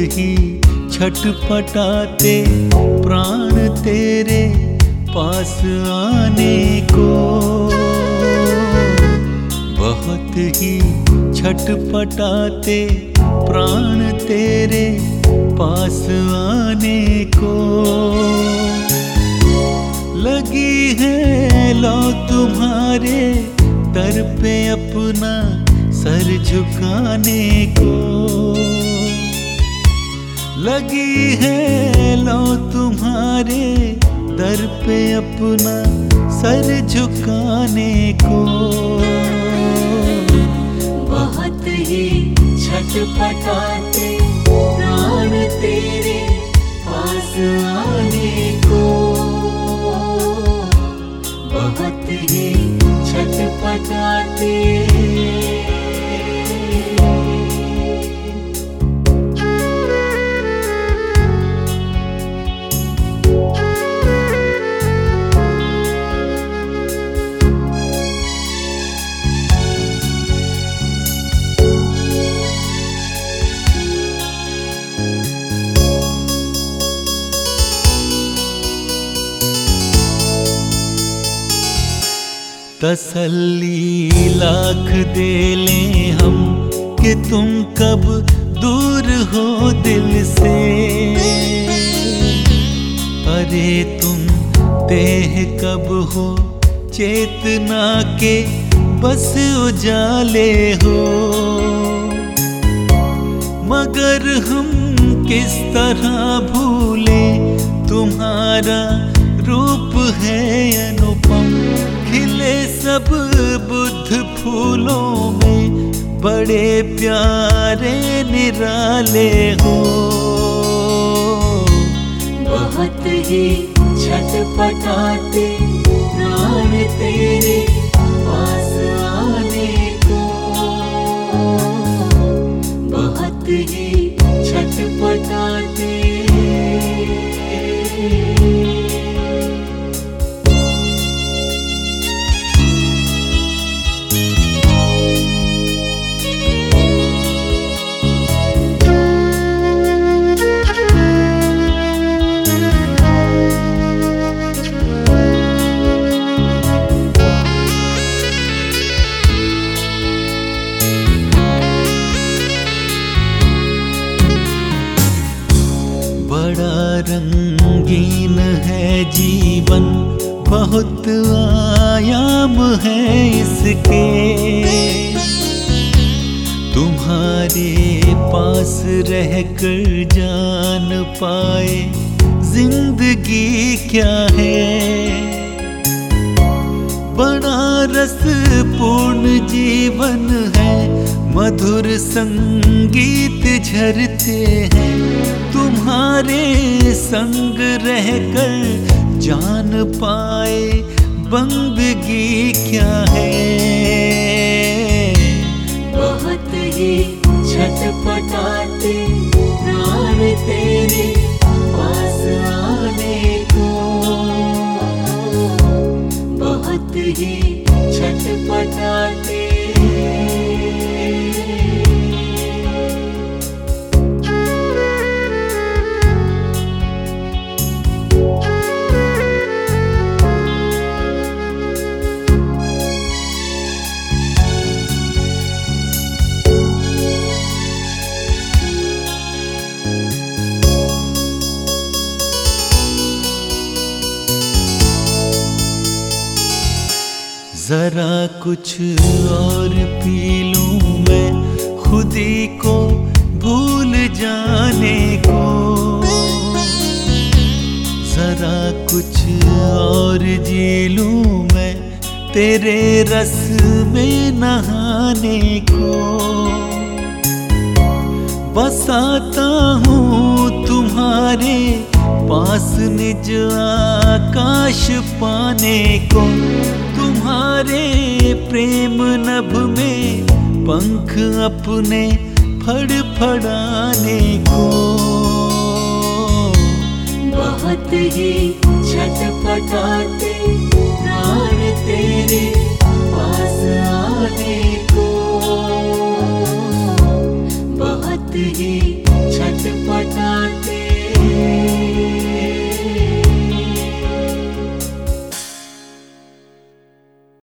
ही छटपटाते प्राण तेरे पास आने को। बहुत ही छटपटाते प्राण तेरे पास आने को। लगी है लौ तुम्हारे दर पे अपना सर झुकाने को। लगी है लौ तुम्हारे दर पे अपना सर झुकाने को। बहुत ही छटपटाते प्राण तेरे पास आने को। बहुत ही छटपटाते। तसल्ली लाख दे लें हम कि तुम कब दूर हो दिल से। अरे तुम देह कब हो चेतना के बस उजाले हो। मगर हम किस तरह भूले तुम्हारा रूप है अनुपम। खिले सब बुद्ध फूलों में बड़े प्यारे निराले हो। बहुत ही छटपटाते प्राण तेरे पास आने को। बहुत ही छटपटाते। बड़ा रंगीन है जीवन बहुत आयाम है इसके। तुम्हारे पास रहकर जान पाए जिंदगी क्या है। बड़ा रसपूर्ण जीवन है मधुर संगीत झरते हैं। तुम्हारे संग रहकर जान पाए बंदगी क्या है। बहुत ही छटपटाते प्राण तेरे पास आने को। बहुत ही छटपटाते। जरा कुछ और पी लूं मैं खुदी को भूल जाने को। जरा कुछ और जी लूं मैं तेरे रस में नहाने को। बसाता हूँ तुम्हारे पास निज आकाश पाने को। तुम्हारे प्रेम नभ में पंख अपने फड़फड़ाने को। बहुत ही छटपटाते प्राण तेरे पास आने को। बहुत ही ही छटपटाते